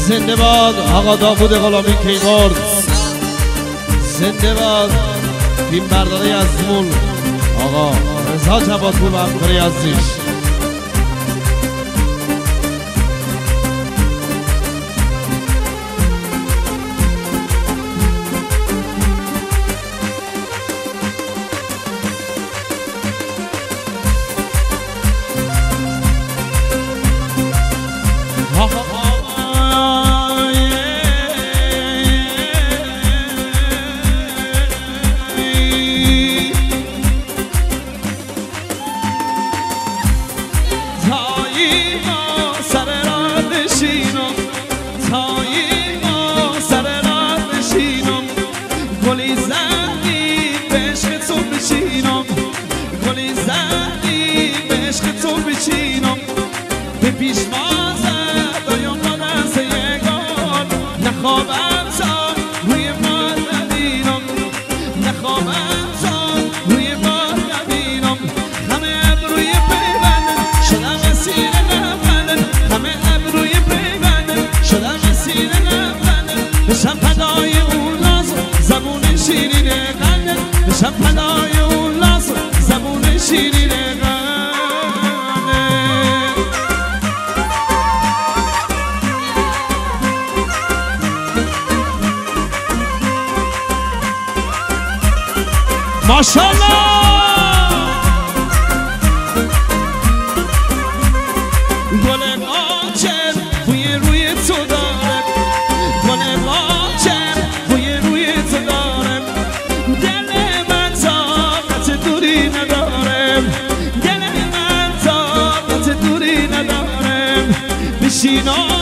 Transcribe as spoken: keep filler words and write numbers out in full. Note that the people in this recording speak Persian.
زنده باد آقا داوود غلامی کیبورد، زنده باد فیلم برداری از مول آقا رضا جوادپور و همکاری عزیز. بشم فدای اون لاز زبون شیرین قلبت، بشم فدای اون لاز زبون شیرین قلبت. ماشاءالله گل آچر بوی روی تو داره، گل آچر بوی روی تو داره، دل من طاقت دوری نداره، دل من طاقت دوری نداره. بشین